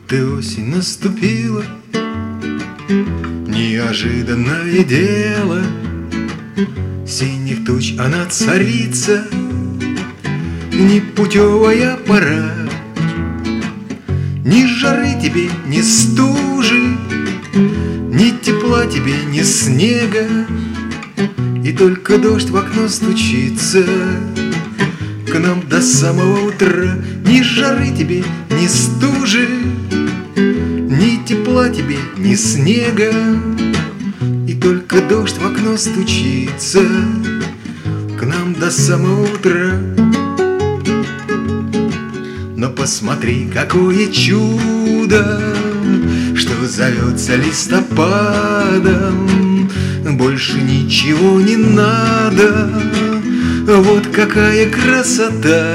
и осень наступила, неожиданное дело. Синих туч она царица, непутевая пора. Ни жары тебе, ни стужи, ни тепла тебе, ни снега, и только дождь в окно стучится к нам до самого утра. Ни жары тебе, ни стужи, ни тепла тебе, ни снега, и только дождь в окно стучится к нам до самого утра. Но посмотри, какое чудо, что зовется листопадом. Больше ничего не надо, вот какая красота.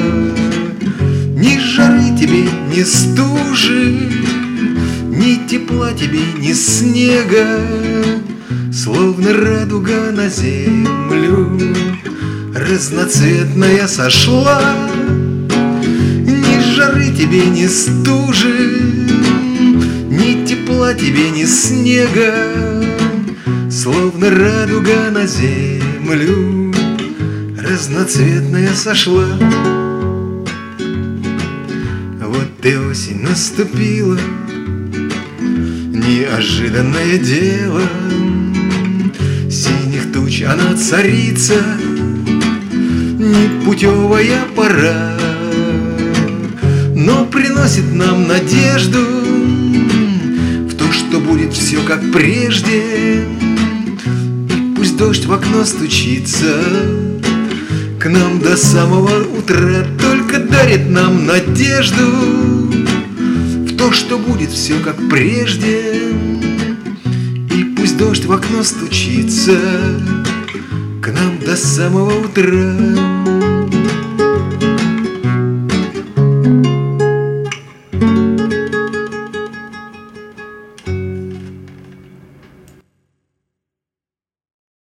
Ни жары тебе, ни стужи, ни тепла тебе, ни снега, словно радуга на землю разноцветная сошла. Ни жары тебе, ни стужи, ни тепла тебе, ни снега, словно радуга на землю разноцветная сошла. Вот и осень наступила, неожиданное дело. Синих туч она царица, непутевая пора, но приносит нам надежду в то, что будет все как прежде. И пусть дождь в окно стучится к нам до самого утра, только дарит нам надежду в то, что будет все как прежде. И пусть дождь в окно стучится к нам до самого утра.